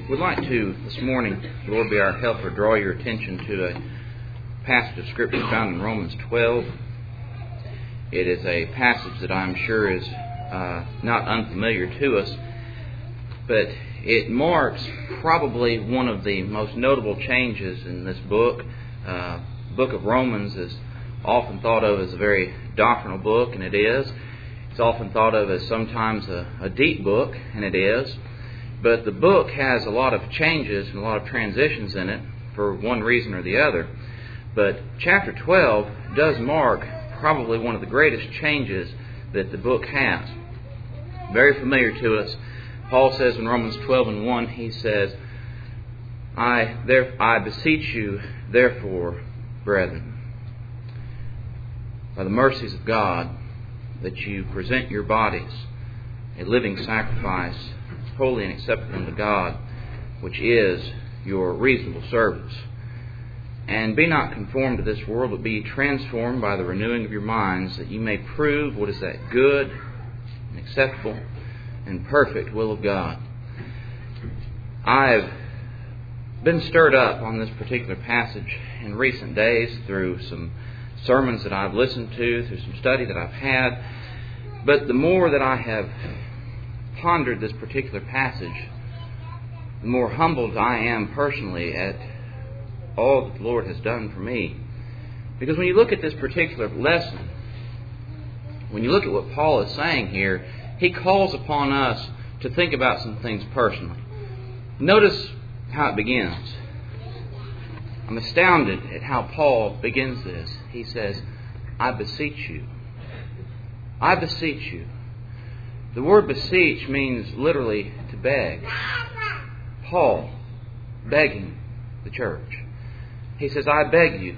We'd like to, this morning, the Lord be our helper, draw your attention to a passage of Scripture found in Romans 12. It is a passage that I'm sure is not unfamiliar to us, but it marks probably one of the most notable changes in this book. The book of Romans is often thought of as a very doctrinal book, and it is. It's often thought of as sometimes a deep book, and it is. But the book has a lot of changes and a lot of transitions in it for one reason or the other. But chapter 12 does mark probably one of the greatest changes that the book has. Very familiar to us. Paul says in Romans 12:1, he says, I beseech you, therefore, brethren, by the mercies of God, that you present your bodies a living sacrifice, holy and acceptable unto God, which is your reasonable service. And be not conformed to this world, but be transformed by the renewing of your minds, that you may prove what is that good and acceptable and perfect will of God. I've been stirred up on this particular passage in recent days through some sermons that I've listened to, through some study that I've had. But the more that I have pondered this particular passage, the more humbled I am personally at all that the Lord has done for me. Because when you look at this particular lesson, when you look at what Paul is saying here, he calls upon us to think about some things personally. Notice how it begins. I'm astounded at how Paul begins this. He says, I beseech you. I beseech you. The word beseech means literally to beg. Paul begging the church. He says, I beg you.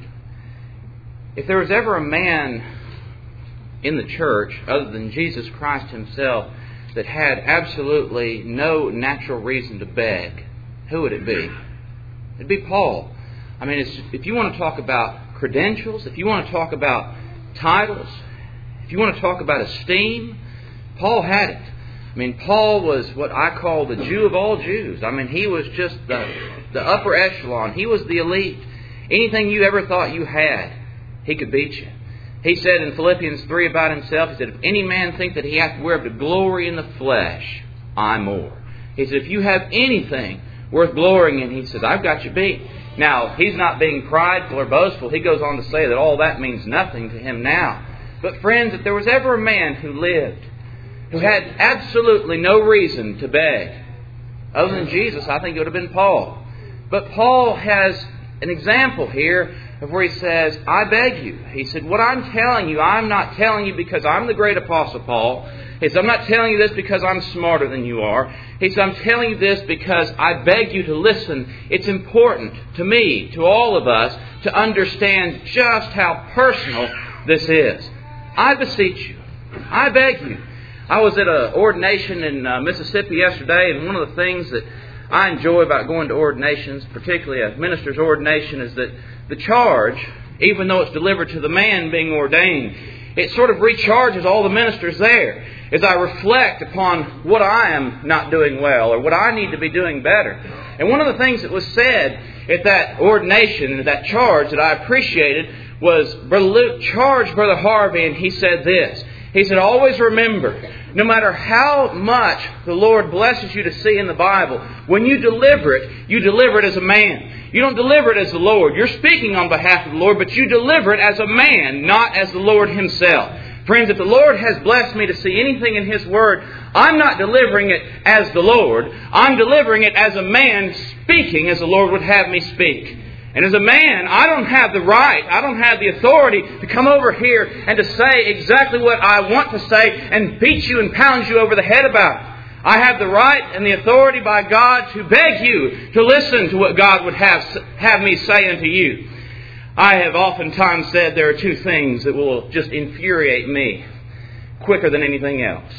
If there was ever a man in the church other than Jesus Christ himself that had absolutely no natural reason to beg, who would it be? It'd be Paul. I mean, if you want to talk about credentials, if you want to talk about titles, if you want to talk about esteem, Paul had it. I mean, Paul was what I call the Jew of all Jews. I mean, he was just the upper echelon. He was the elite. Anything you ever thought you had, he could beat you. He said in Philippians 3 about himself, he said, if any man think that he hath whereof to glory in the flesh, I more. He said, if you have anything worth glorying in, he says, I've got you beat. Now, he's not being prideful or boastful. He goes on to say that all that means nothing to him now. But friends, if there was ever a man who lived, who had absolutely no reason to beg, other than Jesus, I think it would have been Paul. But Paul has an example here of where he says, I beg you. He said, what I'm telling you, I'm not telling you because I'm the great Apostle Paul. He said, I'm not telling you this because I'm smarter than you are. He said, I'm telling you this because I beg you to listen. It's important to me, to all of us, to understand just how personal this is. I beseech you. I beg you. I was at an ordination in Mississippi yesterday, and one of the things that I enjoy about going to ordinations, particularly a minister's ordination, is that the charge, even though it's delivered to the man being ordained, it sort of recharges all the ministers there as I reflect upon what I am not doing well or what I need to be doing better. And one of the things that was said at that ordination, at that charge that I appreciated, was Brother Luke charged Brother Harvey, and he said this. He said, always remember, no matter how much the Lord blesses you to see in the Bible, when you deliver it as a man. You don't deliver it as the Lord. You're speaking on behalf of the Lord, but you deliver it as a man, not as the Lord Himself. Friends, if the Lord has blessed me to see anything in His Word, I'm not delivering it as the Lord. I'm delivering it as a man speaking as the Lord would have me speak. And as a man, I don't have the right, I don't have the authority to come over here and to say exactly what I want to say and beat you and pound you over the head about it. I have the right and the authority by God to beg you to listen to what God would have me say unto you. I have oftentimes said there are two things that will just infuriate me quicker than anything else.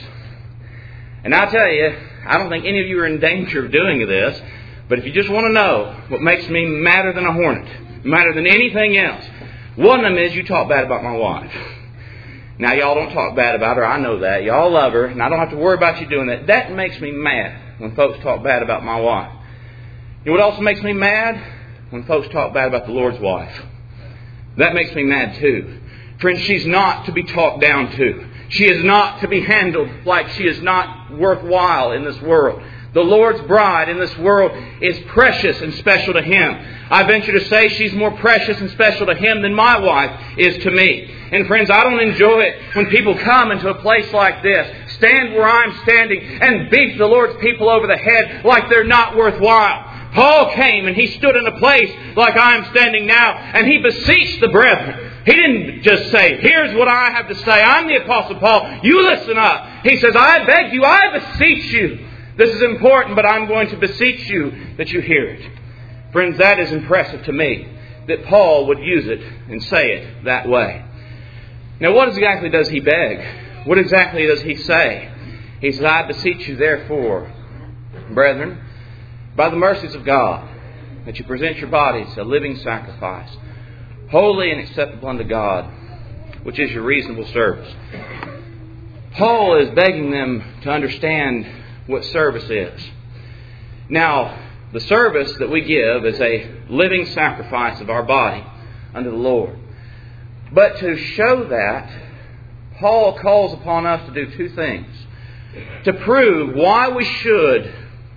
And I tell you, I don't think any of you are in danger of doing this. But if you just want to know what makes me madder than a hornet, madder than anything else, one of them is you talk bad about my wife. Now, y'all don't talk bad about her. I know that. Y'all love her, and I don't have to worry about you doing that. That makes me mad when folks talk bad about my wife. You know what also makes me mad? When folks talk bad about the Lord's wife. That makes me mad too. Friends, she's not to be talked down to. She is not to be handled like she is not worthwhile in this world. The Lord's bride in this world is precious and special to Him. I venture to say she's more precious and special to Him than my wife is to me. And friends, I don't enjoy it when people come into a place like this, stand where I'm standing, and beat the Lord's people over the head like they're not worthwhile. Paul came and he stood in a place like I'm standing now, and he beseeched the brethren. He didn't just say, here's what I have to say. I'm the Apostle Paul. You listen up. He says, I beg you, I beseech you. This is important, but I'm going to beseech you that you hear it. Friends, that is impressive to me, that Paul would use it and say it that way. Now, what exactly does he beg? What exactly does he say? He says, I beseech you, therefore, brethren, by the mercies of God, that you present your bodies a living sacrifice, holy and acceptable unto God, which is your reasonable service. Paul is begging them to understand what service is. Now, the service that we give is a living sacrifice of our body unto the Lord. But to show that, Paul calls upon us to do two things. To prove why we should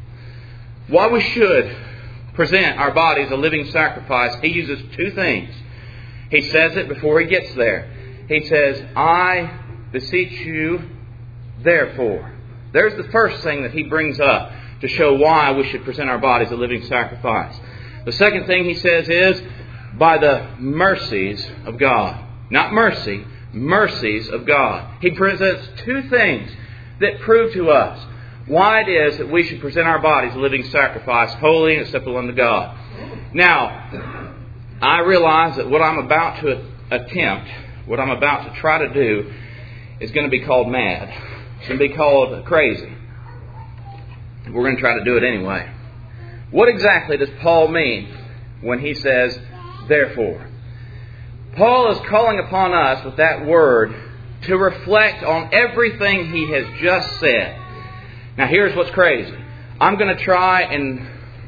present our bodies a living sacrifice, he uses two things. He says it before he gets there. He says, I beseech you, therefore. There's the first thing that he brings up to show why we should present our bodies a living sacrifice. The second thing he says is, by the mercies of God. Not mercy, mercies of God. He presents two things that prove to us why it is that we should present our bodies a living sacrifice, holy and acceptable unto God. Now, I realize that what I'm about to attempt, what I'm about to try to do, is going to be called mad. It's going to be called crazy. We're going to try to do it anyway. What exactly does Paul mean when he says, therefore? Paul is calling upon us with that word to reflect on everything he has just said. Now here's what's crazy. I'm going to try in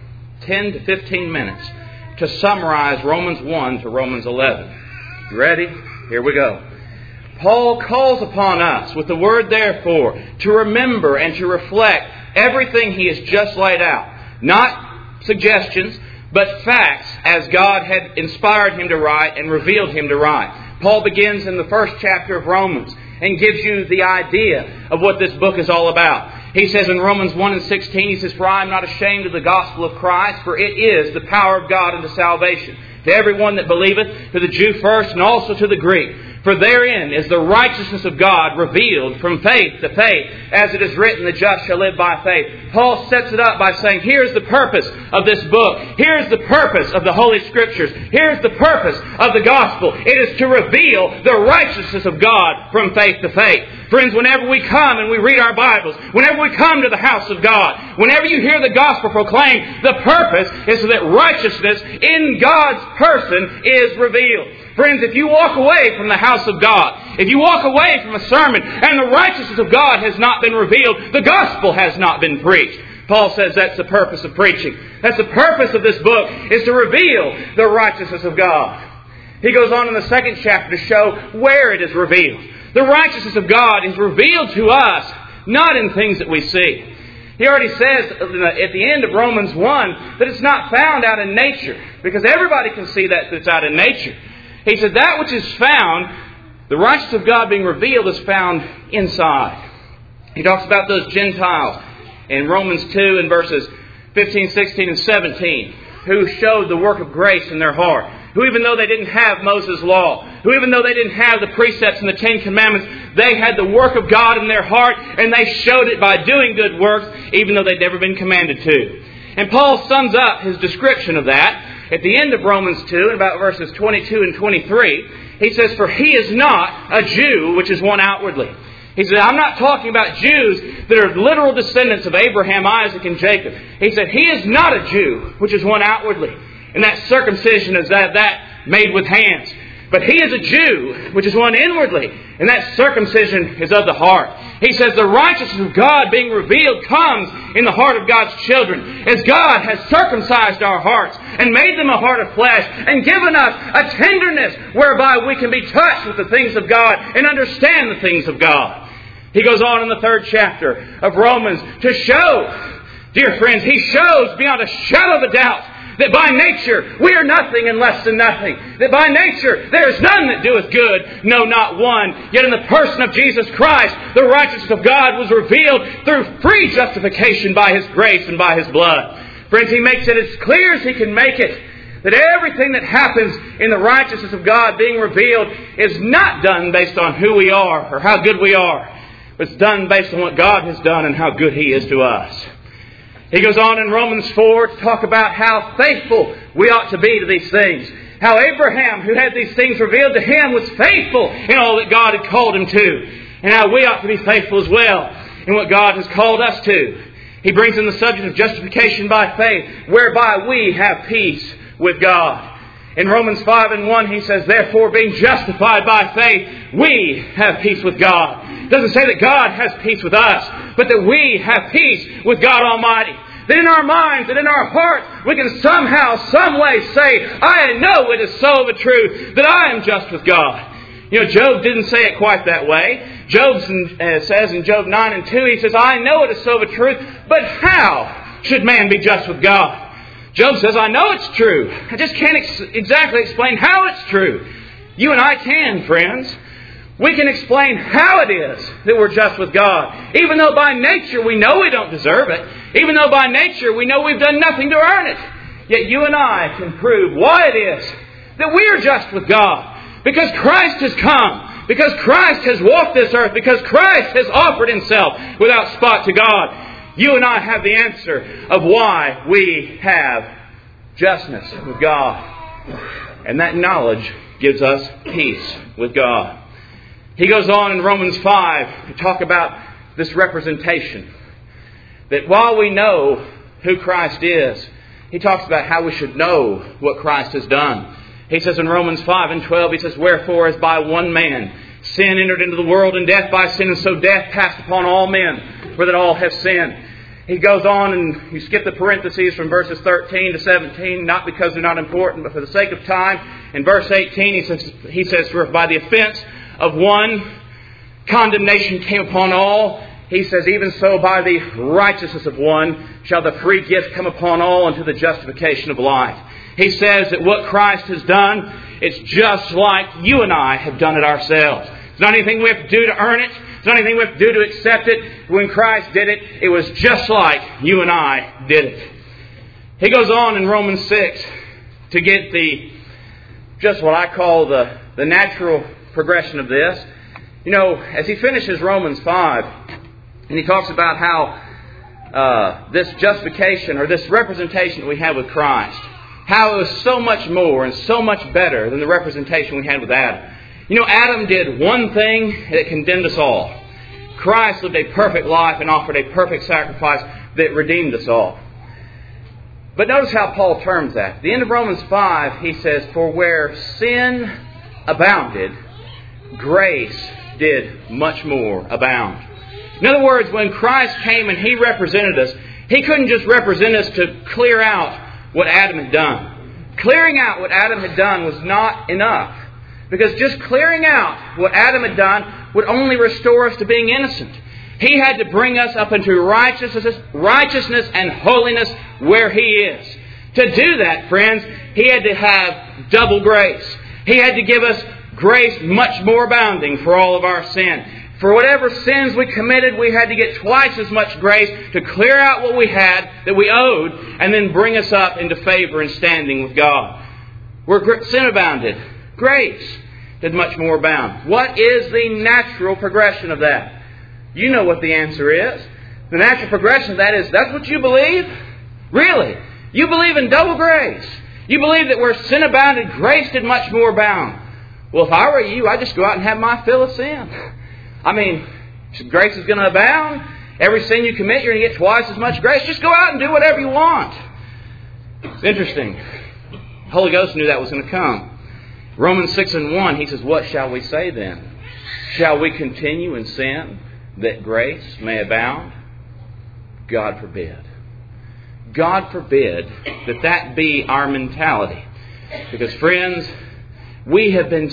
10 to 15 minutes to summarize Romans 1 to Romans 11. You ready? Here we go. Paul calls upon us with the word therefore to remember and to reflect everything he has just laid out. Not suggestions, but facts as God had inspired him to write and revealed him to write. Paul begins in the first chapter of Romans and gives you the idea of what this book is all about. He says in Romans 1 and 16, he says, for I am not ashamed of the gospel of Christ, for it is the power of God unto salvation to everyone that believeth, to the Jew first and also to the Greek. For therein is the righteousness of God revealed from faith to faith, as it is written, the just shall live by faith. Paul sets it up by saying, here's the purpose of this book. Here's the purpose of the Holy Scriptures. Here's the purpose of the gospel. It is to reveal the righteousness of God from faith to faith. Friends, whenever we come and we read our Bibles, whenever we come to the house of God, whenever you hear the gospel proclaimed, the purpose is so that righteousness in God's person is revealed. Friends, if you walk away from the house of God, if you walk away from a sermon and the righteousness of God has not been revealed, the gospel has not been preached. Paul says that's the purpose of preaching. That's the purpose of this book, is to reveal the righteousness of God. He goes on in the second chapter to show where it is revealed. The righteousness of God is revealed to us, not in things that we see. He already says at the end of Romans 1 that it's not found out in nature, because everybody can see that it's out in nature. He said that which is found, the righteousness of God being revealed, is found inside. He talks about those Gentiles in Romans 2 in verses 15, 16, and 17, who showed the work of grace in their heart, who even though they didn't have Moses' law, who even though they didn't have the precepts and the Ten Commandments, they had the work of God in their heart, and they showed it by doing good works, even though they'd never been commanded to. And Paul sums up his description of that at the end of Romans 2, in about verses 22 and 23. He says, for he is not a Jew, which is one outwardly. He said, I'm not talking about Jews that are literal descendants of Abraham, Isaac, and Jacob. He said, he is not a Jew, which is one outwardly. And that circumcision is that made with hands. But he is a Jew, which is one inwardly. And that circumcision is of the heart. He says the righteousness of God being revealed comes in the heart of God's children. As God has circumcised our hearts and made them a heart of flesh and given us a tenderness whereby we can be touched with the things of God and understand the things of God. He goes on in the 3rd chapter of Romans to show, dear friends, he shows beyond a shadow of a doubt that by nature we are nothing and less than nothing. That by nature there is none that doeth good, no, not one. Yet in the person of Jesus Christ, the righteousness of God was revealed through free justification by His grace and by His blood. Friends, He makes it as clear as He can make it, that everything that happens in the righteousness of God being revealed is not done based on who we are or how good we are, but it's done based on what God has done and how good He is to us. He goes on in Romans 4 to talk about how faithful we ought to be to these things. How Abraham, who had these things revealed to him, was faithful in all that God had called him to. And how we ought to be faithful as well in what God has called us to. He brings in the subject of justification by faith, whereby we have peace with God. In Romans 5:1 he says, therefore being justified by faith, we have peace with God. It doesn't say that God has peace with us, but that we have peace with God Almighty. That in our minds, that in our hearts, we can somehow, some way say, I know it is so of a truth that I am just with God. You know, Job didn't say it quite that way. Job says in Job 9:2, he says, I know it is so of a truth, but how should man be just with God? Job says, I know it's true. I just can't exactly explain how it's true. You and I can, friends. We can explain how it is that we're just with God. Even though by nature we know we don't deserve it. Even though by nature we know we've done nothing to earn it. Yet you and I can prove why it is that we are just with God. Because Christ has come. Because Christ has walked this earth. Because Christ has offered Himself without spot to God. You and I have the answer of why we have justness with God. And that knowledge gives us peace with God. He goes on in Romans 5 to talk about this representation. That while we know who Christ is, he talks about how we should know what Christ has done. He says in Romans 5:12, he says, wherefore as by one man sin entered into the world, and death by sin, and so death passed upon all men, for that all have sinned. He goes on, and you skip the parentheses from verses 13 to 17, not because they're not important, but for the sake of time. In verse 18, he says, for by the offense of one, condemnation came upon all. He says, even so by the righteousness of one shall the free gift come upon all unto the justification of life. He says that what Christ has done, it's just like you and I have done it ourselves. It's not anything we have to do to earn it. It's not anything we have to do to accept it. When Christ did it, it was just like you and I did it. He goes on in Romans 6 to get just what I call the natural progression of this. You know, as he finishes Romans 5, and he talks about how this justification or this representation that we have with Christ, how it was so much more and so much better than the representation we had with Adam. You know, Adam did one thing that condemned us all. Christ lived a perfect life and offered a perfect sacrifice that redeemed us all. But notice how Paul terms that. At the end of Romans 5, he says, for where sin abounded, grace did much more abound. In other words, when Christ came and He represented us, He couldn't just represent us to clear out what Adam had done. Clearing out what Adam had done was not enough. Because just clearing out what Adam had done would only restore us to being innocent. He had to bring us up into righteousness and holiness where He is. To do that, friends, He had to have double grace. He had to give us grace much more abounding for all of our sin. For whatever sins we committed, we had to get twice as much grace to clear out what we had that we owed and then bring us up into favor and standing with God. Where sin abounded, grace did much more abound. What is the natural progression of that? You know what the answer is. The natural progression of that is, that's what you believe? Really? You believe in double grace. You believe that where sin abounded, grace did much more abound. Well, if I were you, I'd just go out and have my fill of sin. I mean, grace is going to abound. Every sin you commit, you're going to get twice as much grace. Just go out and do whatever you want. It's interesting. The Holy Ghost knew that was going to come. Romans 6:1, he says, what shall we say then? Shall we continue in sin that grace may abound? God forbid. God forbid that be our mentality. Because, friends, we have been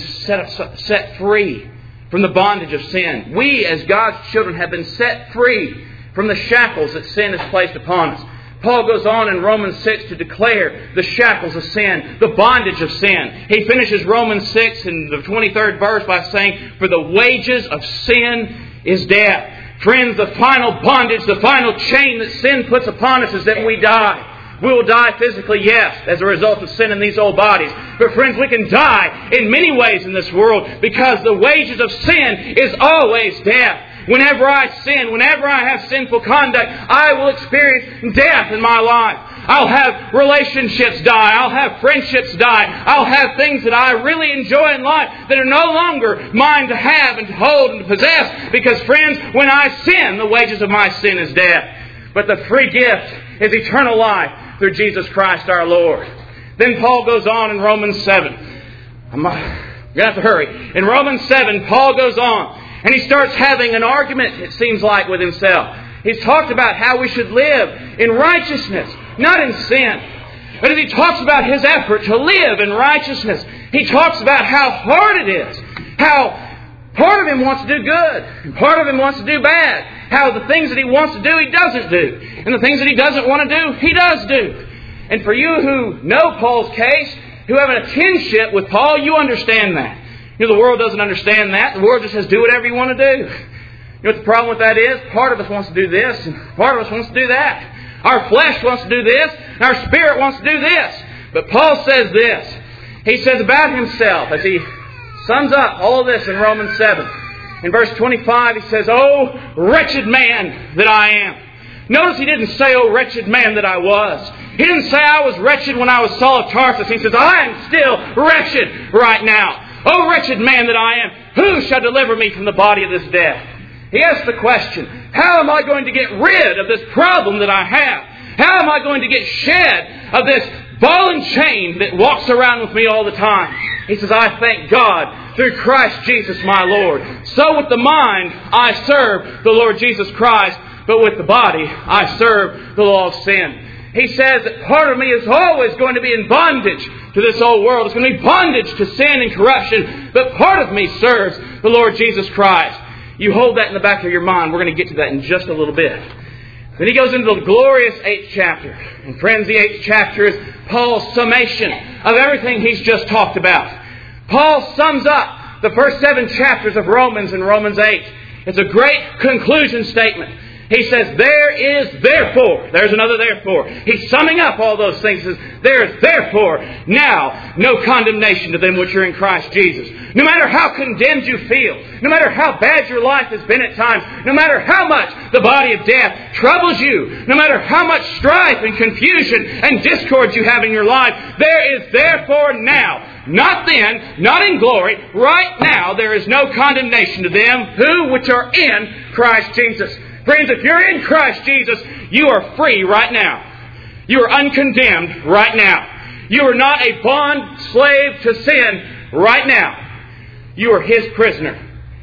set free from the bondage of sin. We, as God's children, have been set free from the shackles that sin has placed upon us. Paul goes on in Romans 6 to declare the shackles of sin, the bondage of sin. He finishes Romans 6 in the 23rd verse by saying, "For the wages of sin is death." Friends, the final bondage, the final chain that sin puts upon us is that we die. We will die physically, yes, as a result of sin in these old bodies. But friends, we can die in many ways in this world because the wages of sin is always death. Whenever I sin, whenever I have sinful conduct, I will experience death in my life. I'll have relationships die. I'll have friendships die. I'll have things that I really enjoy in life that are no longer mine to have and to hold and to possess. Because, friends, when I sin, the wages of my sin is death. But the free gift is eternal life through Jesus Christ our Lord. Then Paul goes on in Romans 7. I'm going to have to hurry. In Romans 7, Paul goes on and he starts having an argument, it seems like, with himself. He's talked about how we should live in righteousness, not in sin. But as he talks about his effort to live in righteousness, he talks about how hard it is. How part of him wants to do good, and part of him wants to do bad. How the things that he wants to do, he doesn't do. And the things that he doesn't want to do, he does do. And for you who know Paul's case, who have a kinship with Paul, you understand that. You know, the world doesn't understand that. The world just says, do whatever you want to do. You know what the problem with that is? Part of us wants to do this, and part of us wants to do that. Our flesh wants to do this, and our spirit wants to do this. But Paul says this. He says about himself, as he sums up all of this in Romans 7. In verse 25, he says, "Oh, wretched man that I am." Notice he didn't say, "Oh, wretched man that I was." He didn't say, "I was wretched when I was Saul of Tarsus." He says, "I am still wretched right now. Oh, wretched man that I am, who shall deliver me from the body of this death?" He asks the question, how am I going to get rid of this problem that I have? How am I going to get shed of this ball and chain that walks around with me all the time? He says, "I thank God through Christ Jesus my Lord. So with the mind I serve the Lord Jesus Christ, but with the body I serve the law of sin." He says that part of me is always going to be in bondage to this old world. It's going to be bondage to sin and corruption. But part of me serves the Lord Jesus Christ. You hold that in the back of your mind. We're going to get to that in just a little bit. Then he goes into the glorious 8th chapter. And friends, the 8th chapter is Paul's summation of everything he's just talked about. Paul sums up the first 7 chapters of Romans in Romans 8. It's a great conclusion statement. He says, there is therefore. There's another therefore. He's summing up all those things. He says, there is therefore now no condemnation to them which are in Christ Jesus. No matter how condemned you feel, no matter how bad your life has been at times, no matter how much the body of death troubles you, no matter how much strife and confusion and discord you have in your life, there is therefore now, not then, not in glory, right now, there is no condemnation to them which are in Christ Jesus. Friends, if you're in Christ Jesus, you are free right now. You are uncondemned right now. You are not a bond slave to sin right now. You are His prisoner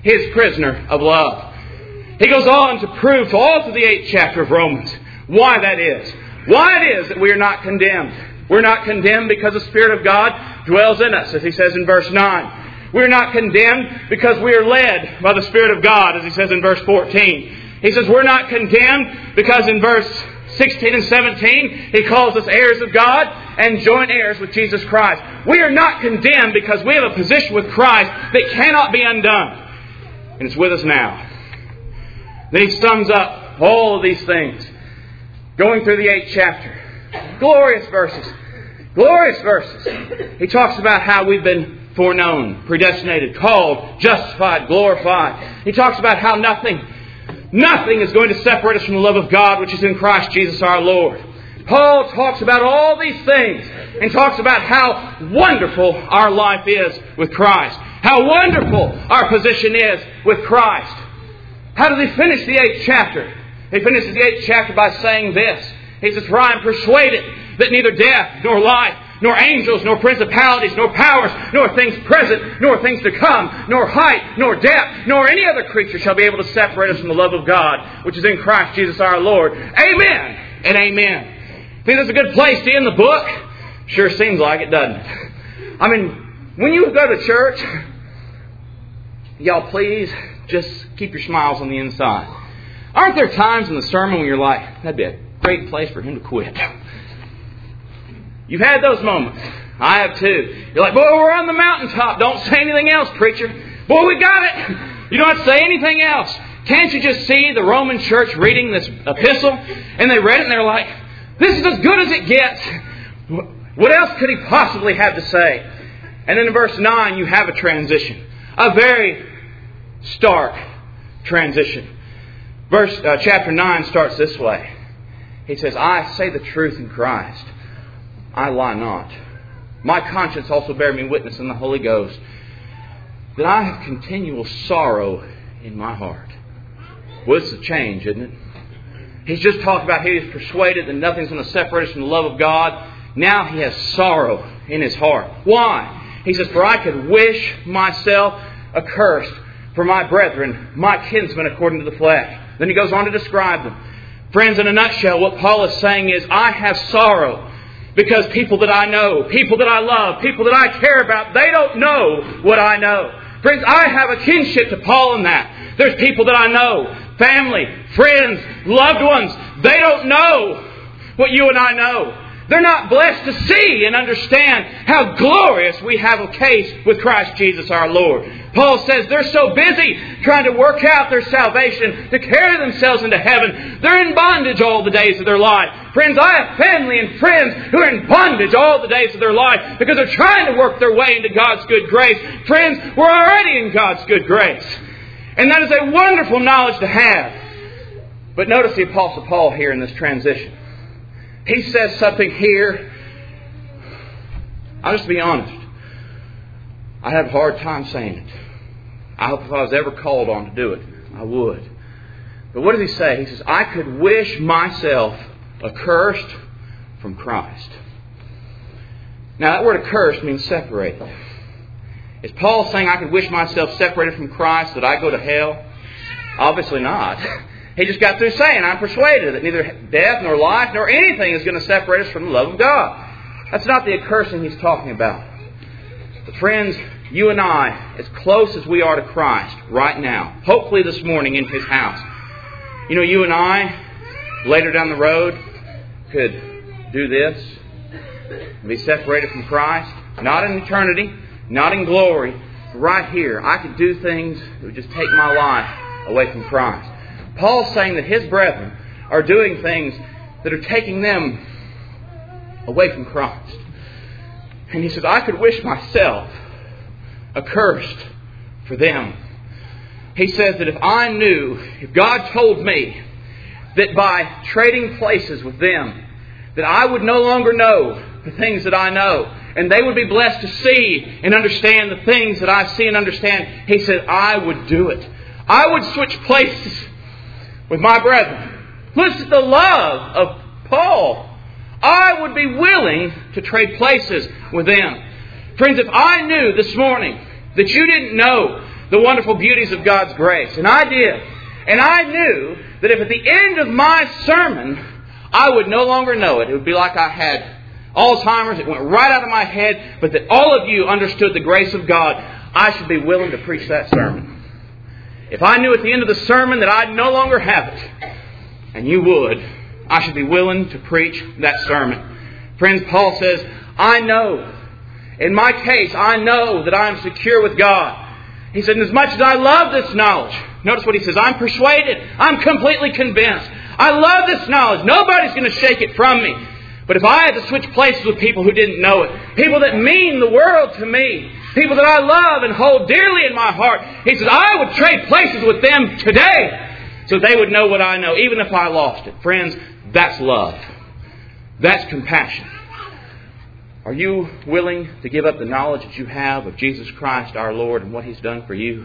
of love. He goes on to prove to all through the 8th chapter of Romans why that is. Why it is that we are not condemned. We're not condemned because the Spirit of God dwells in us, as he says in verse 9. We're not condemned because we are led by the Spirit of God, as he says in verse 14. He says we're not condemned because in verse 16 and 17, he calls us heirs of God and joint heirs with Jesus Christ. We are not condemned because we have a position with Christ that cannot be undone. And it's with us now. Then he sums up all of these things, going through the 8th chapter. Glorious verses. Glorious verses. He talks about how we've been foreknown, predestinated, called, justified, glorified. He talks about how nothing is going to separate us from the love of God which is in Christ Jesus our Lord. Paul talks about all these things and talks about how wonderful our life is with Christ. How wonderful our position is with Christ. How does he finish the 8th chapter? He finishes the 8th chapter by saying this. He says, "For I am persuaded that neither death, nor life, nor angels, nor principalities, nor powers, nor things present, nor things to come, nor height, nor depth, nor any other creature shall be able to separate us from the love of God, which is in Christ Jesus our Lord. Amen and amen. Think that's a good place to end the book? Sure seems like it, doesn't it? I mean, when you go to church, y'all please just keep your smiles on the inside. Aren't there times in the sermon when you're like, that'd be a great place for him to quit? You've had those moments. I have too. You're like, boy, we're on the mountaintop. Don't say anything else, preacher. Boy, we got it. You don't have to say anything else. Can't you just see the Roman church reading this epistle? And they read it and they're like, this is as good as it gets. What else could he possibly have to say? And then in verse 9, you have a transition. A very stark transition. Chapter 9 starts this way. He says, I say the truth in Christ. I lie not. My conscience also bear me witness in the Holy Ghost that I have continual sorrow in my heart. Well, it's a change, isn't it? He's just talked about he is persuaded that nothing's going to separate us from the love of God. Now he has sorrow in his heart. Why? He says, for I could wish myself accursed for my brethren, my kinsmen according to the flesh. Then he goes on to describe them. Friends, in a nutshell, what Paul is saying is, I have sorrow because people that I know, people that I love, people that I care about, they don't know what I know. Friends, I have a kinship to Paul in that. There's people that I know, family, friends, loved ones. They don't know what you and I know. They're not blessed to see and understand how glorious we have a case with Christ Jesus our Lord. Paul says they're so busy trying to work out their salvation, to carry themselves into heaven. They're in bondage all the days of their life. Friends, I have family and friends who are in bondage all the days of their life because they're trying to work their way into God's good grace. Friends, we're already in God's good grace. And that is a wonderful knowledge to have. But notice the Apostle Paul here in this transition. He says something here. I'll just be honest. I have a hard time saying it. I hope if I was ever called on to do it, I would. But what does he say? He says, I could wish myself accursed from Christ. Now that word accursed means separated. Is Paul saying I could wish myself separated from Christ, that I go to hell? Obviously not. He just got through saying, I'm persuaded that neither death nor life nor anything is going to separate us from the love of God. That's not the accursing he's talking about. But friends, you and I, as close as we are to Christ right now, hopefully this morning in His house, you know, you and I, later down the road, could do this and be separated from Christ. Not in eternity, not in glory, but right here. I could do things that would just take my life away from Christ. Paul's saying that his brethren are doing things that are taking them away from Christ. And he says, I could wish myself accursed for them. He says that if God told me that by trading places with them, that I would no longer know the things that I know, and they would be blessed to see and understand the things that I see and understand, he said, I would do it. I would switch places with my brethren. Listen to the love of Paul. I would be willing to trade places with them. Friends, if I knew this morning that you didn't know the wonderful beauties of God's grace, and I did, and I knew that if at the end of my sermon I would no longer know it, it would be like I had Alzheimer's, it went right out of my head, but that all of you understood the grace of God, I should be willing to preach that sermon. If I knew at the end of the sermon that I'd no longer have it, and you would, I should be willing to preach that sermon. Friends, Paul says, I know. In my case, I know that I am secure with God. He said, as much as I love this knowledge, notice what he says, I'm persuaded. I'm completely convinced. I love this knowledge. Nobody's going to shake it from me. But if I had to switch places with people who didn't know it, people that mean the world to me, people that I love and hold dearly in my heart, he says, I would trade places with them today so they would know what I know, even if I lost it. Friends, that's love. That's compassion. Are you willing to give up the knowledge that you have of Jesus Christ our Lord and what He's done for you?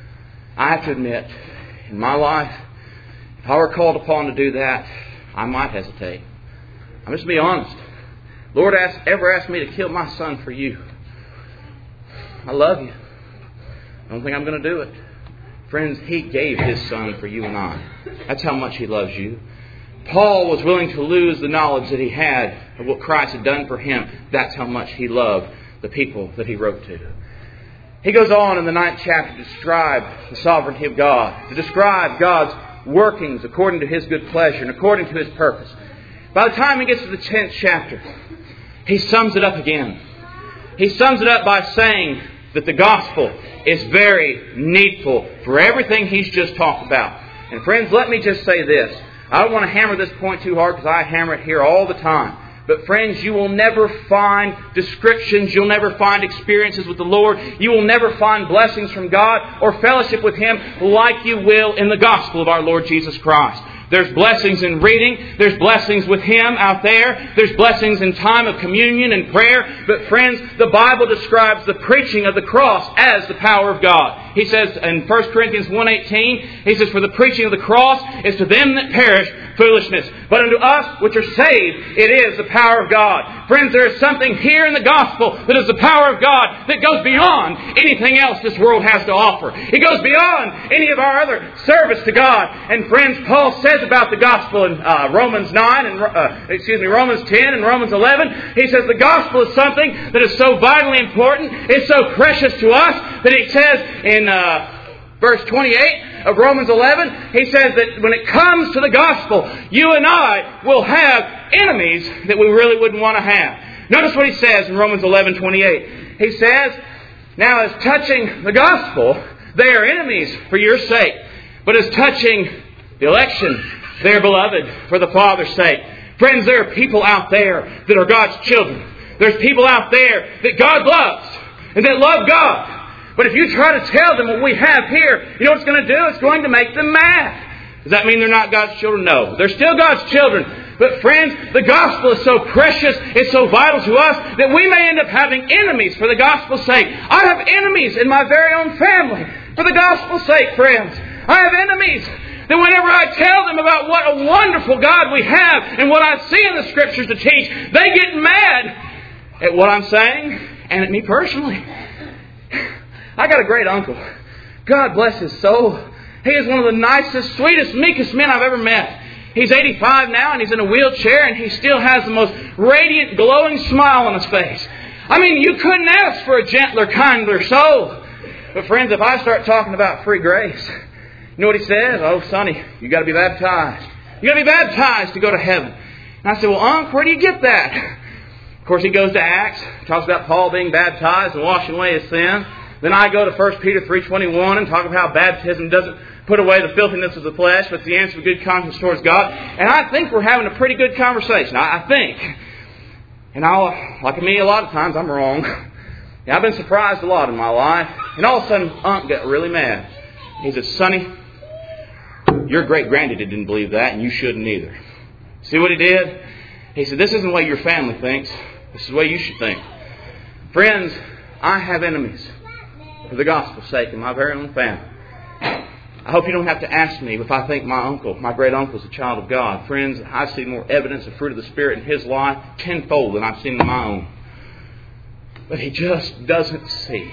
I have to admit, in my life, if I were called upon to do that, I might hesitate. I'm just going to be honest. Lord ever asked me to kill my son for you. I love you. I don't think I'm going to do it. Friends, He gave His Son for you and I. That's how much He loves you. Paul was willing to lose the knowledge that he had of what Christ had done for him. That's how much he loved the people that he wrote to. He goes on in the 9th chapter to describe the sovereignty of God, to describe God's workings according to His good pleasure and according to His purpose. By the time he gets to the 10th chapter, he sums it up again. He sums it up by saying that the gospel is very needful for everything he's just talked about. And friends, let me just say this. I don't want to hammer this point too hard because I hammer it here all the time. But friends, you will never find descriptions. You'll never find experiences with the Lord. You will never find blessings from God or fellowship with Him like you will in the gospel of our Lord Jesus Christ. There's blessings in reading. There's blessings with Him out there. There's blessings in time of communion and prayer. But friends, the Bible describes the preaching of the cross as the power of God. He says in 1 Corinthians 1:18, he says, "For the preaching of the cross is to them that perish foolishness. But unto us which are saved, it is the power of God." Friends, there is something here in the gospel that is the power of God that goes beyond anything else this world has to offer. It goes beyond any of our other service to God. And friends, Paul says about the gospel in Romans 10 and Romans 11. He says the gospel is something that is so vitally important, it's so precious to us, that he says in verse 28 of Romans 11, he says that when it comes to the gospel, you and I will have enemies that we really wouldn't want to have. Notice what he says in Romans 11:28. He says, "Now as touching the gospel, they are enemies for your sake. But as touching the election, they are beloved for the Father's sake." Friends, there are people out there that are God's children. There's people out there that God loves and that love God. But if you try to tell them what we have here, you know what it's going to do? It's going to make them mad. Does that mean they're not God's children? No. They're still God's children. But friends, the gospel is so precious, it's so vital to us, that we may end up having enemies for the gospel's sake. I have enemies in my very own family for the gospel's sake, friends. I have enemies that whenever I tell them about what a wonderful God we have and what I see in the Scriptures to teach, they get mad at what I'm saying and at me personally. I got a great uncle. God bless his soul. He is one of the nicest, sweetest, meekest men I've ever met. He's 85 now and he's in a wheelchair and he still has the most radiant, glowing smile on his face. I mean, you couldn't ask for a gentler, kinder soul. But friends, if I start talking about free grace, you know what he says? "Oh, Sonny, you got to be baptized. You got to be baptized to go to heaven." And I said, "Well, Unc, where do you get that?" Of course, he goes to Acts, talks about Paul being baptized and washing away his sin. Then I go to 1 Peter 3:21 and talk about how baptism doesn't put away the filthiness of the flesh, but it's the answer of good conscience towards God. And I think we're having a pretty good conversation. I think. And like me, a lot of times I'm wrong. Yeah, I've been surprised a lot in my life. And all of a sudden, Unc got really mad. He said, "Sonny, your great-granddaddy didn't believe that, and you shouldn't either." See what he did? He said, "This isn't the way your family thinks. This is the way you should think." Friends, I have enemies for the gospel's sake in my very own family. I hope you don't have to ask me if I think my great uncle is a child of God. Friends, I see more evidence of fruit of the Spirit in his life tenfold than I've seen in my own. But he just doesn't see.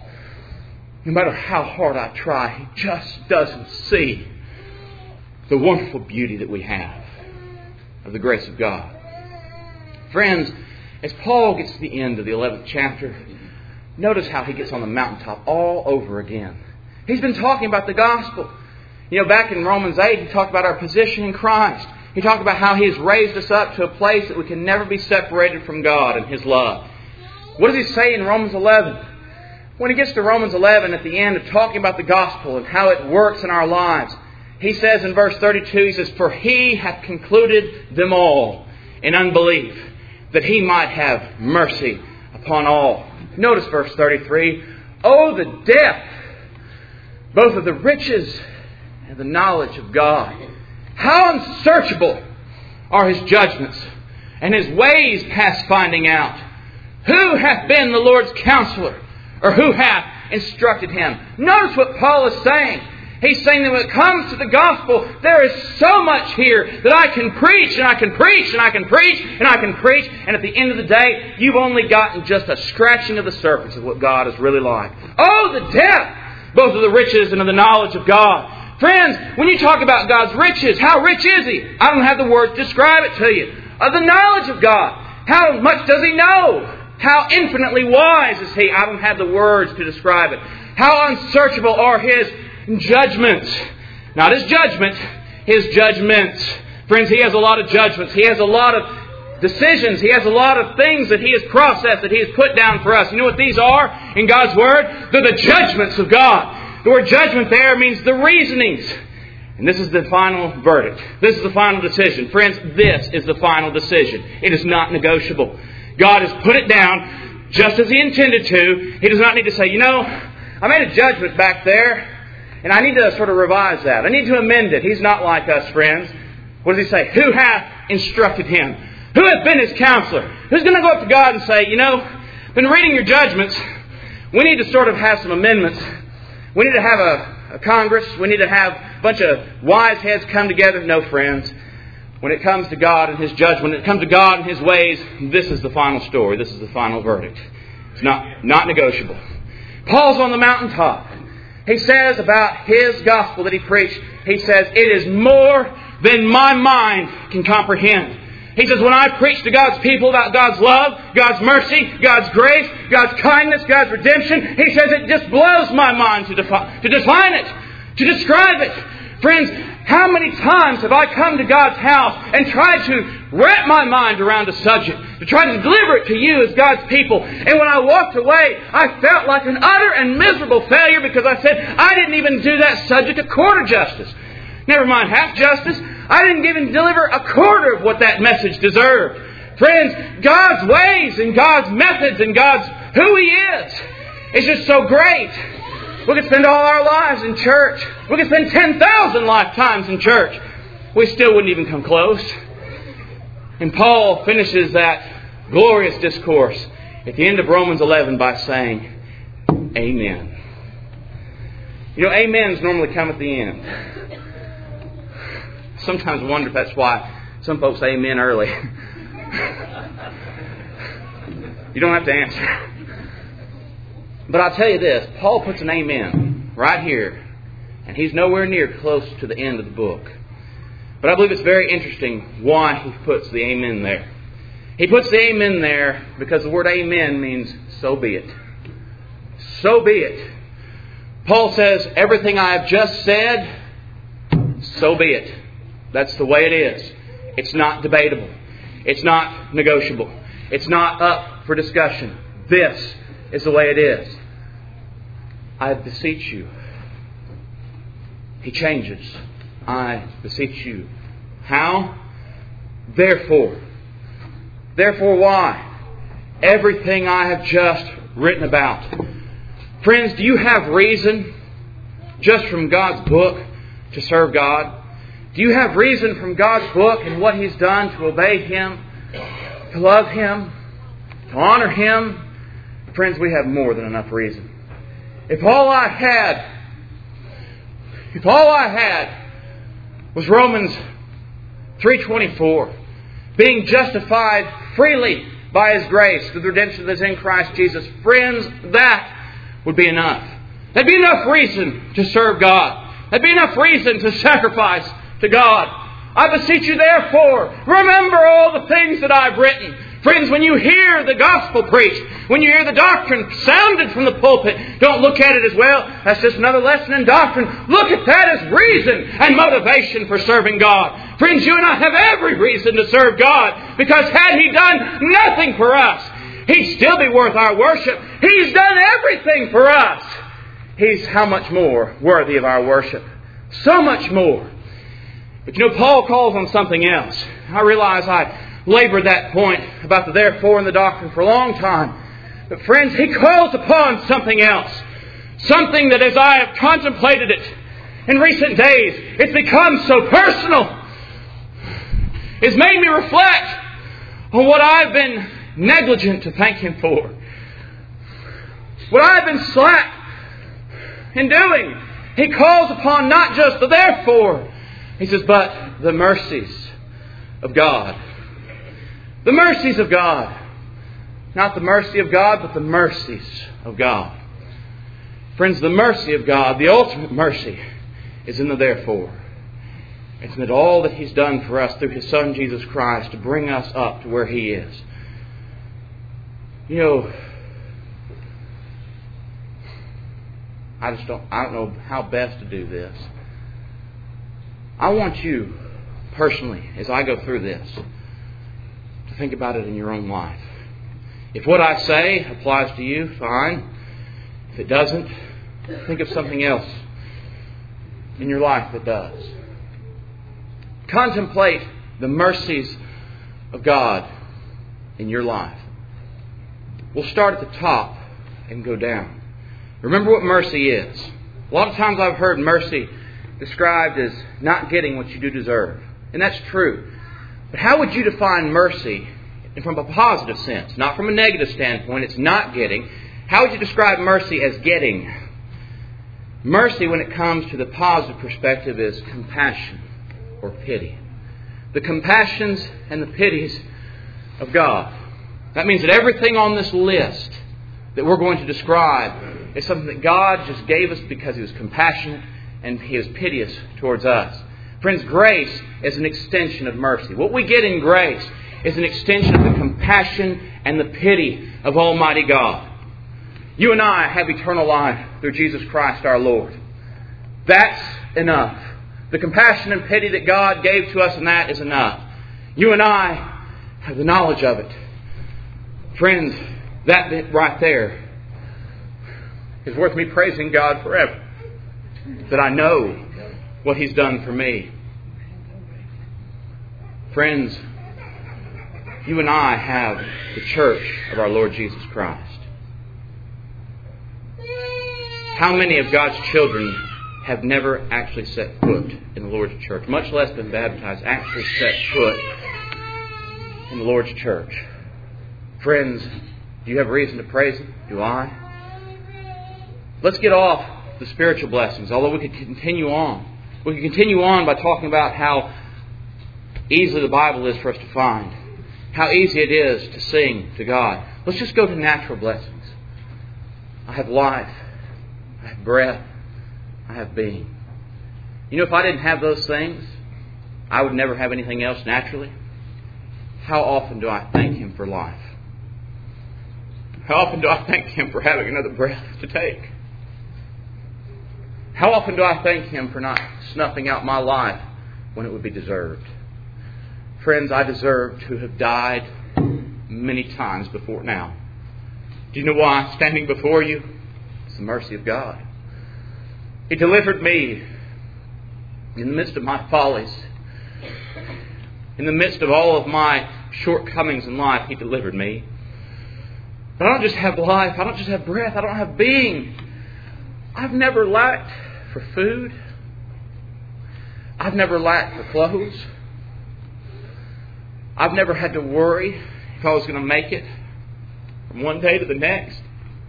No matter how hard I try, he just doesn't see the wonderful beauty that we have of the grace of God. Friends, as Paul gets to the end of the 11th chapter, notice how he gets on the mountaintop all over again. He's been talking about the gospel. You know, back in Romans 8, he talked about our position in Christ. He talked about how He has raised us up to a place that we can never be separated from God and His love. What does he say in Romans 11? When he gets to Romans 11 at the end of talking about the gospel and how it works in our lives, he says in verse 32, he says, "For He hath concluded them all in unbelief, that He might have mercy upon all." Notice verse 33. "Oh, the depth, both of the riches and the knowledge of God. How unsearchable are His judgments, and His ways past finding out. Who hath been the Lord's counselor, or who hath instructed Him?" Notice what Paul is saying. He's saying that when it comes to the gospel, there is so much here that I can preach, and I can preach, and I can preach, and I can preach. And at the end of the day, you've only gotten just a scratching of the surface of what God is really like. Oh, the depth, both of the riches and of the knowledge of God. Friends, when you talk about God's riches, how rich is He? I don't have the words to describe it to you. Of the knowledge of God, how much does He know? How infinitely wise is He? I don't have the words to describe it. How unsearchable are His judgments. Not His judgment, His judgments. Friends, He has a lot of judgments. He has a lot of decisions. He has a lot of things that He has processed, that He has put down for us. You know what these are in God's Word? They're the judgments of God. The word judgment there means the reasonings. And this is the final verdict. This is the final decision. Friends, this is the final decision. It is not negotiable. God has put it down just as He intended to. He does not need to say, I made a judgment back there, and I need to sort of revise that. I need to amend it. He's not like us, friends. What does He say? Who hath instructed Him? Who hath been His counselor? Who's going to go up to God and say, been reading your judgments. We need to sort of have some amendments. We need to have a Congress. We need to have a bunch of wise heads come together. No, friends. When it comes to God and His judgment, when it comes to God and His ways, this is the final story. This is the final verdict. It's not negotiable. Paul's on the mountaintop. He says about his gospel that he preached, he says, it is more than my mind can comprehend. He says, when I preach to God's people about God's love, God's mercy, God's grace, God's kindness, God's redemption, he says it just blows my mind to define it, to describe it. Friends, how many times have I come to God's house and tried to wrap my mind around a subject, to try to deliver it to you as God's people. And when I walked away, I felt like an utter and miserable failure because I said, I didn't even do that subject a quarter justice. Never mind half justice. I didn't even deliver a quarter of what that message deserved. Friends, God's ways and God's methods and God's who He is just so great. We could spend all our lives in church. We could spend 10,000 lifetimes in church. We still wouldn't even come close. And Paul finishes that glorious discourse at the end of Romans 11 by saying, Amen. Amens normally come at the end. Sometimes I wonder if that's why some folks say amen early. You don't have to answer. But I'll tell you this, Paul puts an amen right here, and he's nowhere near close to the end of the book. But I believe it's very interesting why he puts the amen there. He puts the amen there because the word amen means so be it. So be it. Paul says, everything I have just said, so be it. That's the way it is. It's not debatable. It's not negotiable. It's not up for discussion. This is the way it is. I beseech you. He changes. I beseech you. How? Therefore. Therefore why? Everything I have just written about. Friends, do you have reason just from God's book to serve God? Do you have reason from God's book and what He's done to obey Him, to love Him, to honor Him? Friends, we have more than enough reason. If all I had was Romans 3:24, being justified freely by His grace through the redemption that is in Christ Jesus, friends, that would be enough. That'd be enough reason to serve God. That'd be enough reason to sacrifice to God. I beseech you therefore, remember all the things that I've written. Friends, when you hear the gospel preached, when you hear the doctrine sounded from the pulpit, don't look at it as, well, that's just another lesson in doctrine. Look at that as reason and motivation for serving God. Friends, you and I have every reason to serve God, because had He done nothing for us, He'd still be worth our worship. He's done everything for us. He's how much more worthy of our worship. So much more. But Paul calls on something else. I realize I labored that point about the therefore in the doctrine for a long time. But friends, he calls upon something else. Something that as I have contemplated it in recent days, it's become so personal. It's made me reflect on what I've been negligent to thank Him for. What I've been slack in doing. He calls upon not just the therefore. He says, but the mercies of God. The mercies of God. Not the mercy of God, but the mercies of God. Friends, the mercy of God, the ultimate mercy, is in the therefore. It's in all that He's done for us through His Son, Jesus Christ, to bring us up to where He is. You know, I don't know how best to do this. I want you, personally, as I go through this, to think about it in your own life. If what I say applies to you, fine. If it doesn't, think of something else in your life that does. Contemplate the mercies of God in your life. We'll start at the top and go down. Remember what mercy is. A lot of times I've heard mercy described as not getting what you do deserve. And that's true. But how would you define mercy from a positive sense? Not from a negative standpoint. It's not getting. How would you describe mercy as getting? Mercy, when it comes to the positive perspective, is compassion or pity. The compassions and the pities of God. That means that everything on this list that we're going to describe is something that God just gave us because He was compassionate and He is piteous towards us. Friends, grace is an extension of mercy. What we get in grace is an extension of the compassion and the pity of Almighty God. You and I have eternal life through Jesus Christ our Lord. That's enough. The compassion and pity that God gave to us, and that is enough. You and I have the knowledge of it. Friends, that bit right there is worth me praising God forever. That I know what He's done for me. Friends, you and I have the church of our Lord Jesus Christ. How many of God's children have never actually set foot in the Lord's church, much less been baptized, actually set foot in the Lord's church? Friends, do you have reason to praise Him? Do I? Let's get off the spiritual blessings, although we could continue on. We could continue on by talking about how easy the Bible is for us to find. How easy it is to sing to God. Let's just go to natural blessings. I have life. I have breath. I have being. You know, if I didn't have those things, I would never have anything else naturally. How often do I thank Him for life? How often do I thank Him for having another breath to take? How often do I thank Him for not snuffing out my life when it would be deserved? Friends, I deserve to have died many times before now. Do you know why I'm standing before you? It's the mercy of God. He delivered me in the midst of my follies. In the midst of all of my shortcomings in life, He delivered me. But I don't just have life. I don't just have breath. I don't have being. I've never lacked for food. I've never lacked for clothes. I've never had to worry if I was going to make it from one day to the next.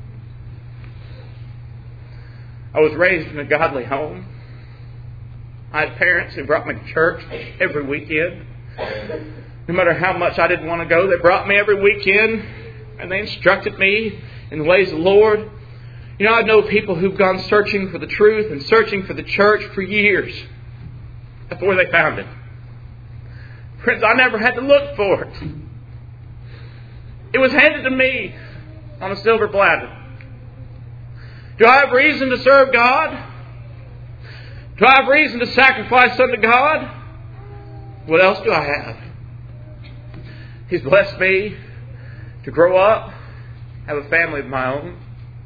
I was raised in a godly home. I had parents who brought me to church every weekend. No matter how much I didn't want to go, they brought me every weekend and they instructed me in the ways of the Lord. You know, I know people who've gone searching for the truth and searching for the church for years before they found it. Friends, I never had to look for it. It was handed to me on a silver platter. Do I have reason to serve God? Do I have reason to sacrifice unto God? What else do I have? He's blessed me to grow up, have a family of my own.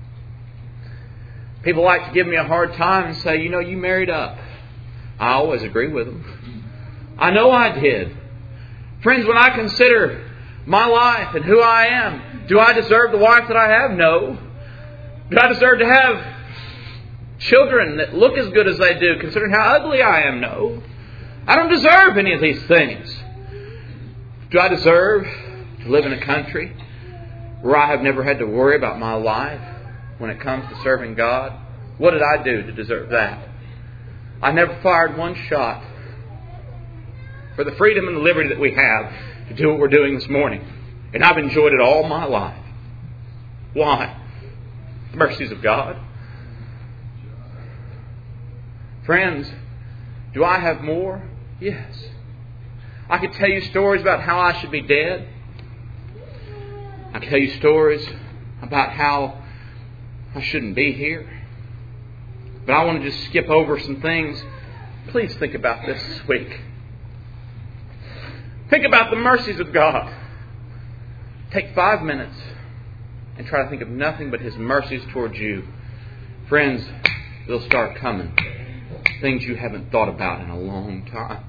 People like to give me a hard time and say, you know, you married up. I always agree with them. I know I did. Friends, when I consider my life and who I am, do I deserve the wife that I have? No. Do I deserve to have children that look as good as they do, considering how ugly I am? No. I don't deserve any of these things. Do I deserve to live in a country where I have never had to worry about my life when it comes to serving God? What did I do to deserve that? I never fired one shot for the freedom and the liberty that we have to do what we're doing this morning. And I've enjoyed it all my life. Why? The mercies of God. Friends, do I have more? Yes. I could tell you stories about how I should be dead. I could tell you stories about how I shouldn't be here. But I want to just skip over some things. Please think about this week. Think about the mercies of God. Take 5 minutes and try to think of nothing but His mercies towards you. Friends, they'll start coming. Things you haven't thought about in a long time.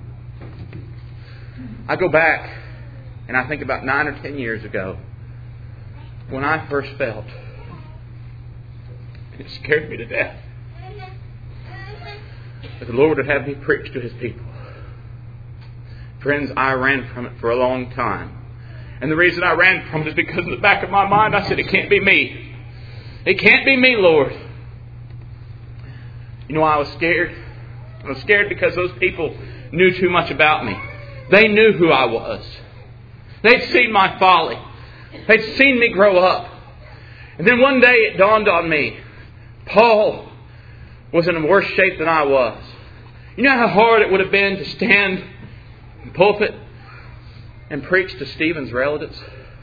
I go back and I think about 9 or 10 years ago when I first felt. It scared me to death that the Lord would have me preach to His people. Friends, I ran from it for a long time. And the reason I ran from it is because in the back of my mind I said, it can't be me. It can't be me, Lord. You know why I was scared? I was scared because those people knew too much about me. They knew who I was. They'd seen my folly. They'd seen me grow up. And then one day it dawned on me, Paul was in a worse shape than I was. You know how hard it would have been to stand in the pulpit and preach to Stephen's relatives?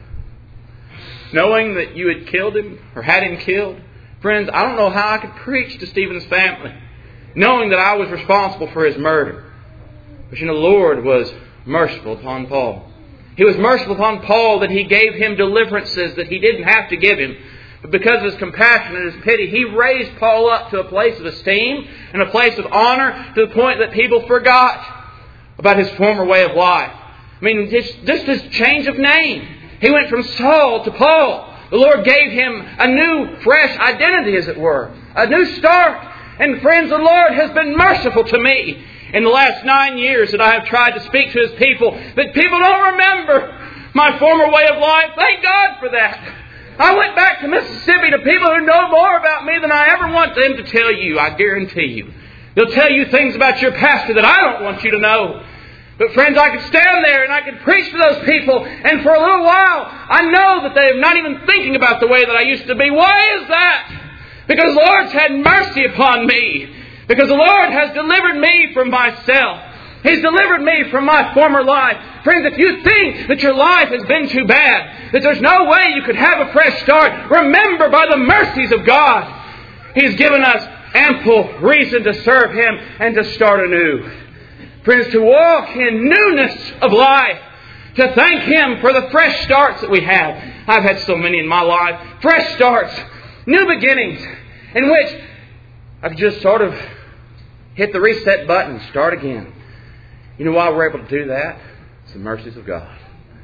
Knowing that you had killed him or had him killed. Friends, I don't know how I could preach to Stephen's family, knowing that I was responsible for his murder. But you know, the Lord was merciful upon Paul. He was merciful upon Paul that He gave him deliverances that he didn't have to give him. But because of His compassion and His pity, He raised Paul up to a place of esteem and a place of honor to the point that people forgot about his former way of life. I mean, just his change of name. He went from Saul to Paul. The Lord gave him a new, fresh identity, as it were. A new start. And friends, the Lord has been merciful to me in the last 9 years that I have tried to speak to His people. That people don't remember my former way of life. Thank God for that. I went back to Mississippi to people who know more about me than I ever want them to tell you. I guarantee you. They'll tell you things about your pastor that I don't want you to know. But friends, I could stand there and I could preach to those people, and for a little while I know that they're not even thinking about the way that I used to be. Why is that? Because the Lord's had mercy upon me. Because the Lord has delivered me from myself. He's delivered me from my former life. Friends, if you think that your life has been too bad, that there's no way you could have a fresh start, remember, by the mercies of God, He's given us ample reason to serve Him and to start anew. Friends, to walk in newness of life, to thank Him for the fresh starts that we have. I've had so many in my life. Fresh starts, new beginnings, in which I could just sort of hit the reset button and start again. You know why we're able to do that? It's the mercies of God.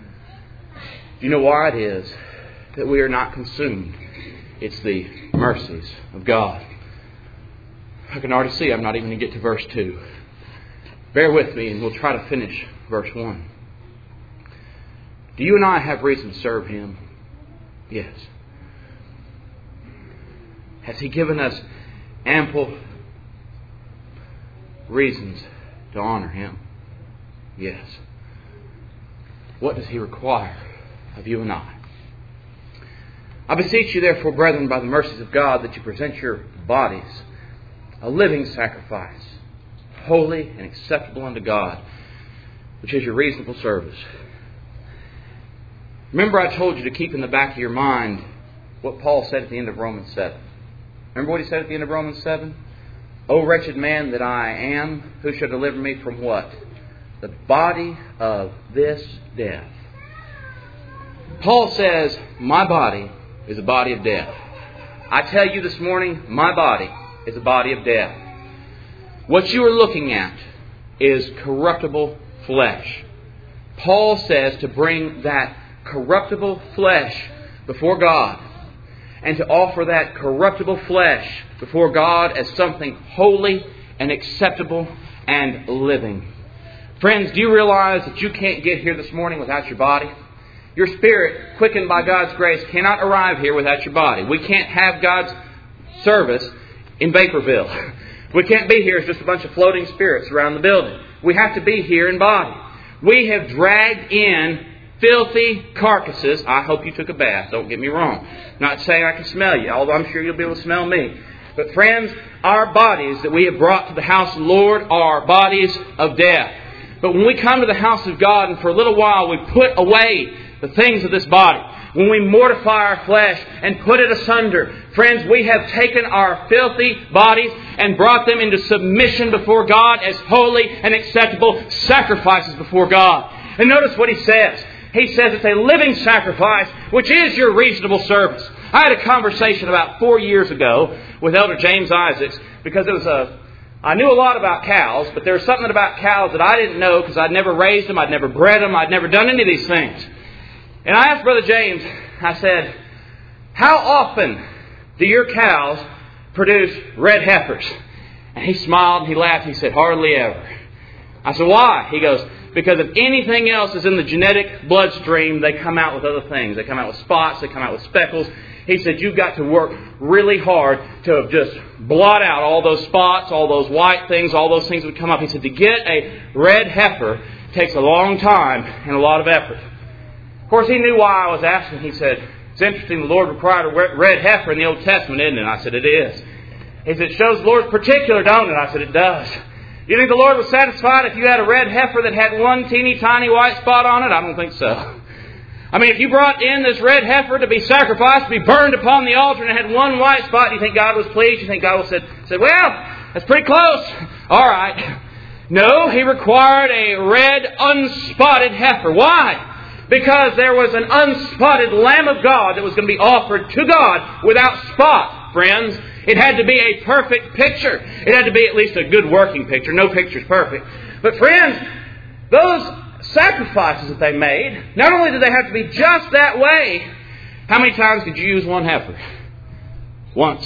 Do you know why it is that we are not consumed? It's the mercies of God. I can already see I'm not even going to get to verse 2. Bear with me and we'll try to finish verse 1. Do you and I have reason to serve Him? Yes. Has He given us ample reasons to honor Him? Yes. What does He require of you and I? I beseech you, therefore, brethren, by the mercies of God, that you present your bodies a living sacrifice, holy and acceptable unto God, which is your reasonable service. Remember, I told you to keep in the back of your mind what Paul said at the end of Romans 7. Remember what he said at the end of Romans 7? O wretched man that I am, who shall deliver me from what? The body of this death. Paul says, my body is a body of death. I tell you this morning, my body is a body of death. What you are looking at is corruptible flesh. Paul says to bring that corruptible flesh before God, and to offer that corruptible flesh before God as something holy and acceptable and living. Friends, do you realize that you can't get here this morning without your body? Your spirit, quickened by God's grace, cannot arrive here without your body. We can't have God's service in Bakerville. We can't be here as just a bunch of floating spirits around the building. We have to be here in body. We have dragged in filthy carcasses. I hope you took a bath. Don't get me wrong. Not saying I can smell you, although I'm sure you'll be able to smell me. But friends, our bodies that we have brought to the house of the Lord are bodies of death. But when we come to the house of God and for a little while we put away the things of this body, when we mortify our flesh and put it asunder, friends, we have taken our filthy bodies and brought them into submission before God as holy and acceptable sacrifices before God. And notice what He says. He says it's a living sacrifice, which is your reasonable service. I had a conversation about 4 years ago with Elder James Isaacs because I knew a lot about cows, but there was something about cows that I didn't know because I'd never raised them, I'd never bred them, I'd never done any of these things. And I asked Brother James, I said, how often do your cows produce red heifers? And he smiled and he laughed. He said, hardly ever. I said, why? He goes, because if anything else is in the genetic bloodstream, they come out with other things. They come out with spots, they come out with speckles. He said, you've got to work really hard to just blot out all those spots, all those white things, all those things that would come up. He said, to get a red heifer takes a long time and a lot of effort. Of course, he knew why I was asking. He said, it's interesting, the Lord required a red heifer in the Old Testament, isn't it? And I said, it is. He said, it shows the Lord's particular, don't it? I said, it does. You think the Lord was satisfied if you had a red heifer that had one teeny tiny white spot on it? I don't think so. I mean, if you brought in this red heifer to be sacrificed, to be burned upon the altar, and it had one white spot, you think God was pleased? You think God said, well, that's pretty close. All right. No, He required a red, unspotted heifer. Why? Because there was an unspotted Lamb of God that was going to be offered to God without spot, friends. It had to be a perfect picture. It had to be at least a good working picture. No picture's perfect. But friends, those sacrifices that they made, not only did they have to be just that way, how many times did you use one heifer? Once.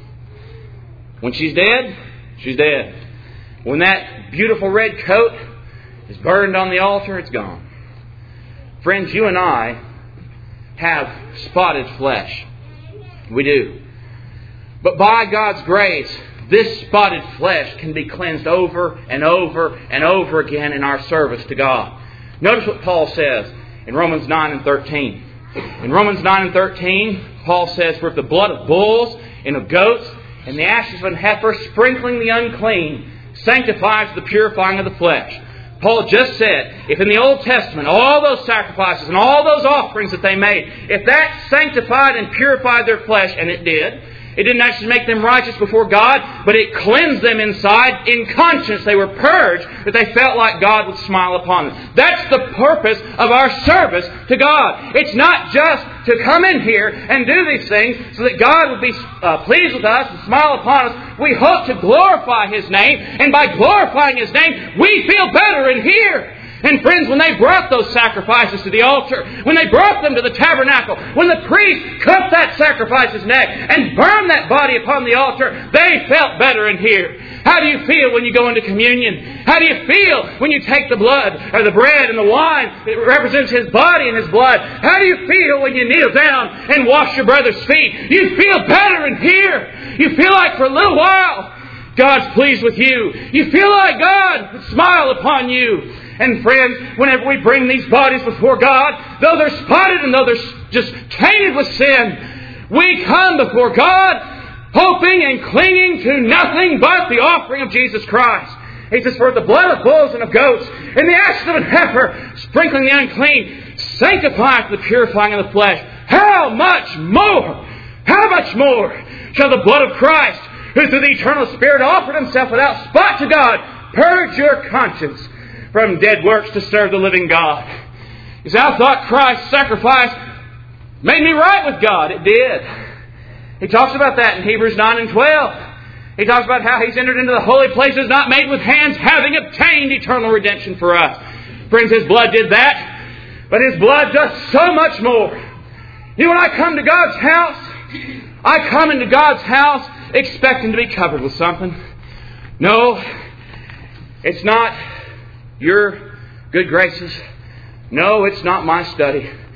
When she's dead, she's dead. When that beautiful red coat is burned on the altar, it's gone. Friends, you and I have spotted flesh. We do. But by God's grace, this spotted flesh can be cleansed over and over and over again in our service to God. Notice what Paul says in Romans 9 and 13. In Romans 9 and 13, Paul says, for if the blood of bulls and of goats and the ashes of an heifer sprinkling the unclean sanctifies the purifying of the flesh. Paul just said, if in the Old Testament, all those sacrifices and all those offerings that they made, if that sanctified and purified their flesh, and it did, it didn't actually make them righteous before God, but it cleansed them inside. In conscience, they were purged, that they felt like God would smile upon them. That's the purpose of our service to God. It's not just to come in here and do these things so that God would be pleased with us and smile upon us. We hope to glorify His name, and by glorifying His name, we feel better in here. And friends, when they brought those sacrifices to the altar, when they brought them to the tabernacle, when the priest cut that sacrifice's neck and burned that body upon the altar, they felt better in here. How do you feel when you go into communion? How do you feel when you take the blood or the bread and the wine that represents His body and His blood? How do you feel when you kneel down and wash your brother's feet? You feel better in here. You feel like for a little while God's pleased with you. You feel like God would smile upon you. And friends, whenever we bring these bodies before God, though they're spotted and though they're just tainted with sin, we come before God hoping and clinging to nothing but the offering of Jesus Christ. He says, for the blood of bulls and of goats and the ashes of an heifer, sprinkling the unclean, sanctifies the purifying of the flesh. How much more shall the blood of Christ, who through the eternal Spirit offered Himself without spot to God, purge your conscience from dead works to serve the living God. You say, I thought Christ's sacrifice made me right with God. It did. He talks about that in Hebrews 9 and 12. He talks about how He's entered into the holy places not made with hands, having obtained eternal redemption for us. Friends, His blood did that, but His blood does so much more. You know, when I come to God's house, I come into God's house expecting to be covered with something. No, it's not your good graces. No, it's not my study.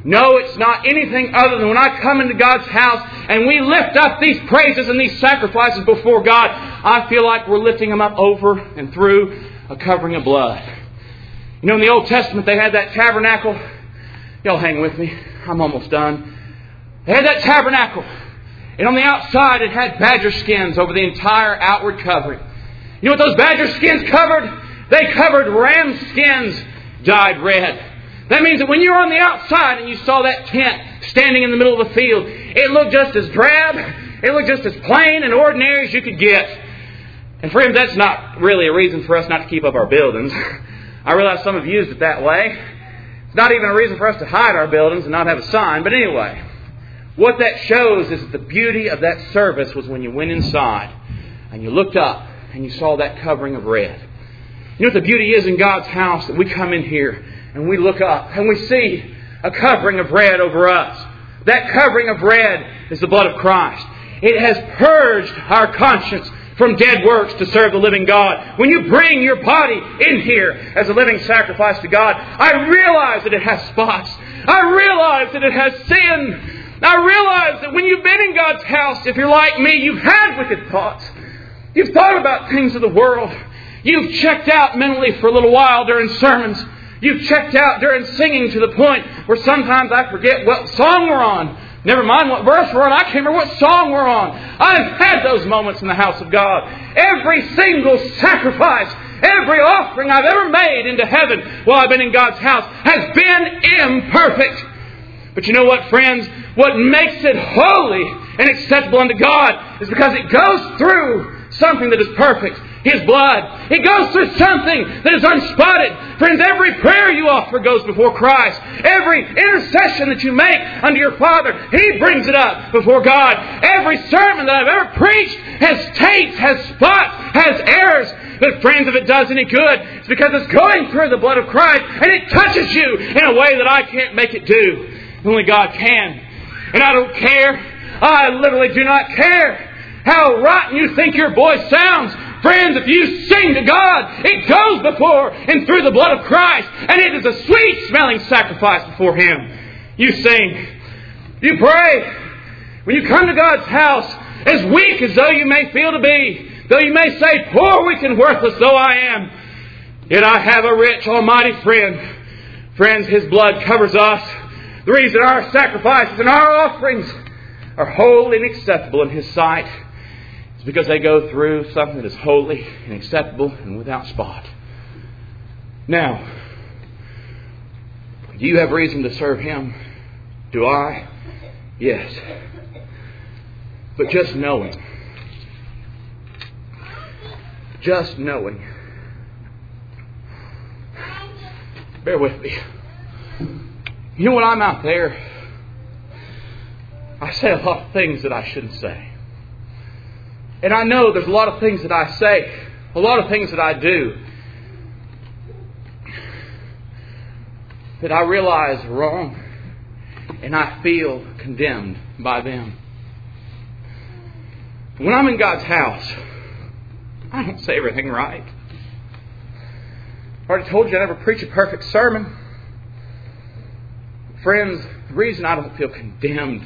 No, it's not anything other than when I come into God's house and we lift up these praises and these sacrifices before God, I feel like we're lifting them up over and through a covering of blood. You know, in the Old Testament they had that tabernacle. Y'all hang with me. I'm almost done. They had that tabernacle. And on the outside it had badger skins over the entire outward covering. You know what those badger skins covered? They covered ram skins dyed red. That means that when you were on the outside and you saw that tent standing in the middle of the field, it looked just as drab, it looked just as plain and ordinary as you could get. And friends, that's not really a reason for us not to keep up our buildings. I realize some have used it that way. It's not even a reason for us to hide our buildings and not have a sign. But anyway, what that shows is that the beauty of that service was when you went inside and you looked up and you saw that covering of red. You know what the beauty is in God's house? That we come in here and we look up and we see a covering of red over us. That covering of red is the blood of Christ. It has purged our conscience from dead works to serve the living God. When you bring your body in here as a living sacrifice to God, I realize that it has spots. I realize that it has sin. I realize that when you've been in God's house, if you're like me, you've had wicked thoughts. You've thought about things of the world. You've checked out mentally for a little while during sermons. You've checked out during singing to the point where sometimes I forget what song we're on. Never mind what verse we're on. I can't remember what song we're on. I've had those moments in the house of God. Every single sacrifice, every offering I've ever made into heaven while I've been in God's house has been imperfect. But you know what, friends? What makes it holy and acceptable unto God is because it goes through something that is perfect. His blood. It goes through something that is unspotted. Friends, every prayer you offer goes before Christ. Every intercession that you make unto your Father, He brings it up before God. Every sermon that I've ever preached has taints, has spots, has errors. But friends, if it does any good, it's because it's going through the blood of Christ and it touches you in a way that I can't make it do. Only God can. And I don't care. I literally do not care how rotten you think your voice sounds. Friends, if you sing to God, it goes before and through the blood of Christ. And it is a sweet-smelling sacrifice before Him. You sing. You pray. When you come to God's house, as weak as though you may feel to be, though you may say, poor, weak, and worthless though I am, yet I have a rich, almighty friend. Friends, His blood covers us. The reason our sacrifices and our offerings are holy and acceptable in His sight is because they go through something that is holy and acceptable and without spot. Now, do you have reason to serve Him? Do I? Yes. But just knowing, bear with me. You know, when I'm out there, I say a lot of things that I shouldn't say. And I know there's a lot of things that I say, a lot of things that I do, that I realize are wrong, and I feel condemned by them. When I'm in God's house, I don't say everything right. I already told you I never preach a perfect sermon. Friends, the reason I don't feel condemned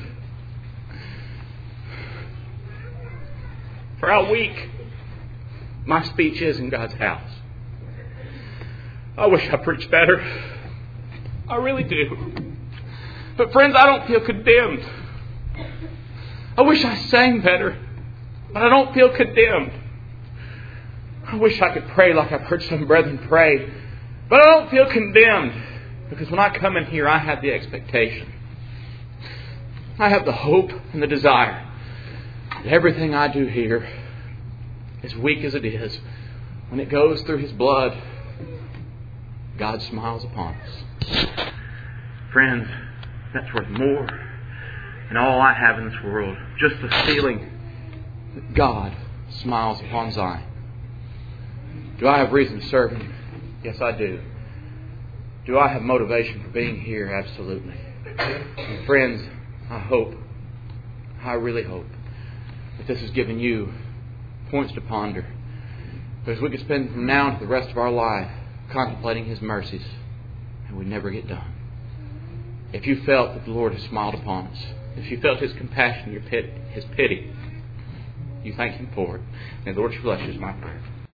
for how weak my speech is in God's house. I wish I preached better. I really do. But friends, I don't feel condemned. I wish I sang better, but I don't feel condemned. I wish I could pray like I've heard some brethren pray, but I don't feel condemned. Because when I come in here, I have the expectation. I have the hope and the desire that everything I do here, as weak as it is, when it goes through His blood, God smiles upon us. Friends, that's worth more than all I have in this world. Just the feeling that God smiles upon Zion. Do I have reason to serve Him? Yes, I do. Do I have motivation for being here? Absolutely. And friends, I really hope that this has given you points to ponder. Because we could spend from now to the rest of our life contemplating His mercies and we never get done. if you felt that the Lord has smiled upon us, if you felt His compassion, His pity, you thank Him for it. May the Lord bless you is my prayer.